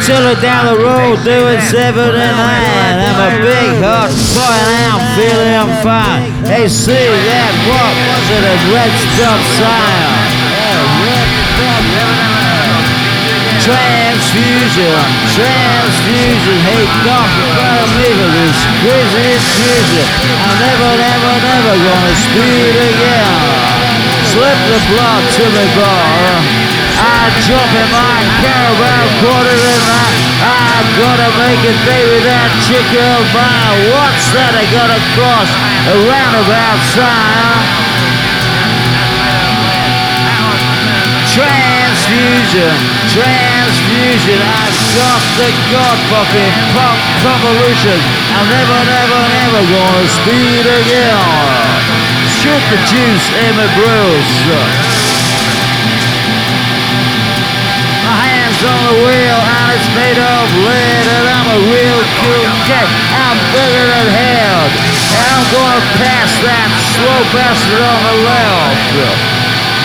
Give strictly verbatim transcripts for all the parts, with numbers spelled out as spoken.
Chiller down the road doing seventy-nine. I'm a big hot boy and I'm feeling fine. Hey, see that? What was it? A red stop sign. Transfusion, transfusion. Hey, doc, you gotta make it this crazy infusion. I'm never, never, never gonna speed again. Slip the blood to me, boy. I jump in my caravan, quarter in my. I gotta make it, baby, that chicken mile. What's that? I gotta cross a roundabout sign. Transfusion, transfusion. I've got the god fucking pump convolution. I'm never, never, never gonna speed again. Shoot the juice in my bruise. On the wheel and it's made of lead, and I'm a real cool cat. I'm bigger than hell, and I'm gonna pass that slow bastard on the left.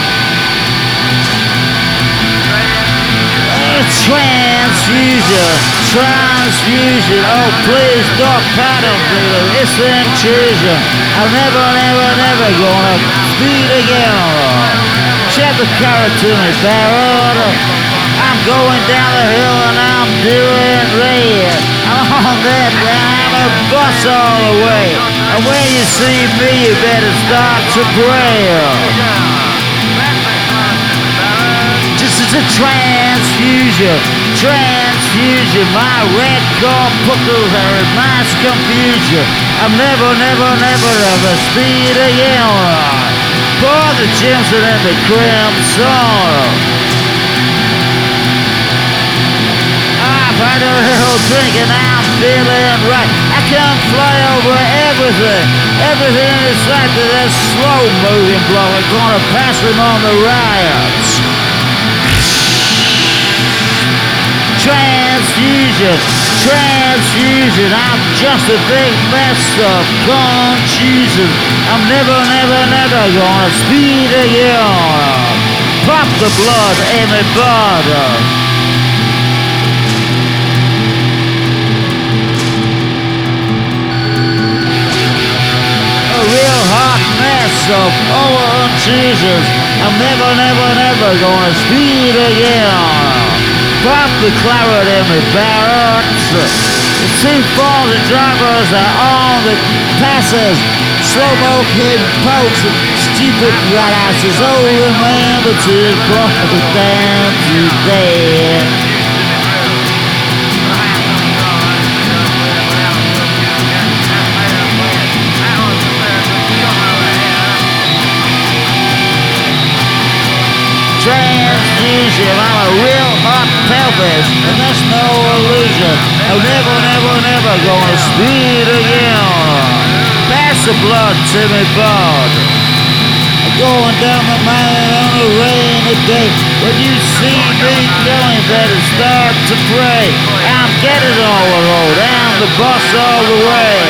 Transfusion, transfusion. Oh, please don't paddle, please. It's an intrusion. I'm never, never, never gonna speed again. Check the carotid barrel. I'm going down the hill and I'm doing red. I'm on that and I'm a bus all the way. And when you see me, you better start to pray. Just as a transfusion, transfusion. My red corpuscles are in mass confusion. I'm never, never, never ever speed again. Pour the Jameson and the crimson. Had a little drink and I'm feeling right. I can fly over everything. Everything is like a slow moving blow. I'm gonna pass them on the riots. Transfusion, transfusion. I'm just a big mess of confusion. I'm never, never, never gonna speed again. Pop the blood in my body. Of oh Jesus, I'm never, never, never gonna speed again. Pop the claret in my barracks. The two falls and drivers are on the passes. Slow-mo kid pokes and stupid rat asses. Oh, remember to cross the damn today. Transfusion, I'm a real hot pelvis, and that's no illusion. I'm never, never, never gonna speed again. Pass the blood to me, bud. I'm going down the mountain on a rainy day. When you see me going, better start to pray. I'm getting all the road, I'm the boss all the way.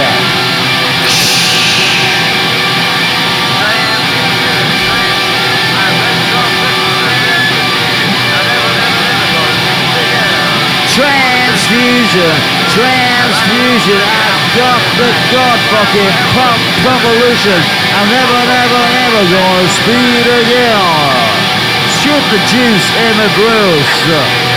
Transfusion, transfusion. I've got the god fucking pump convolution. I'm never, never, never gonna speed again. Shoot the juice in my bruise.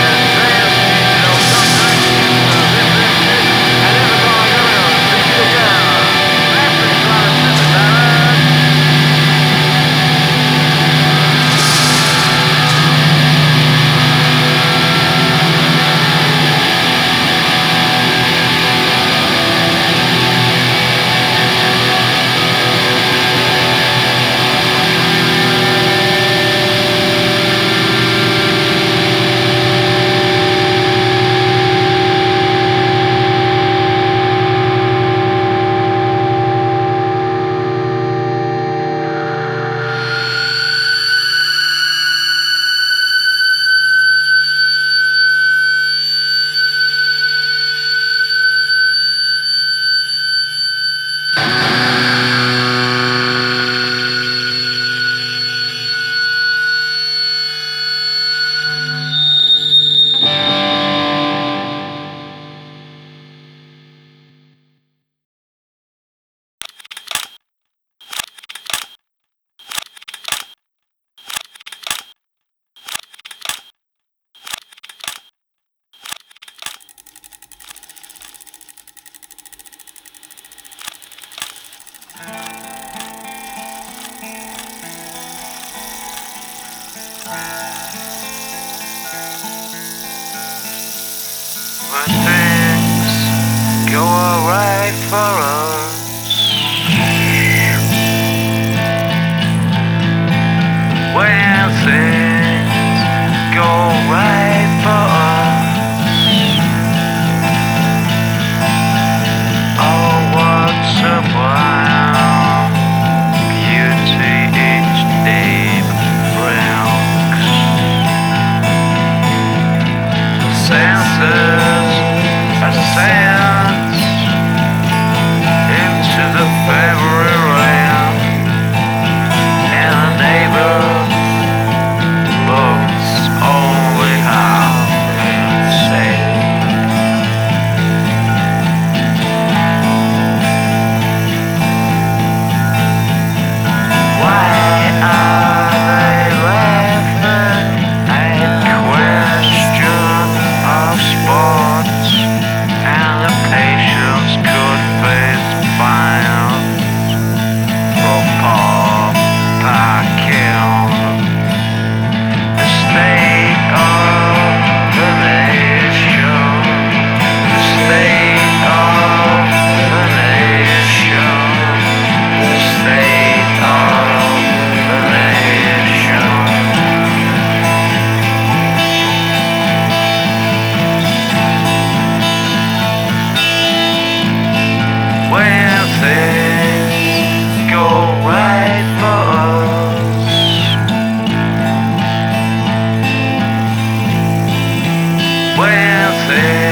nothing.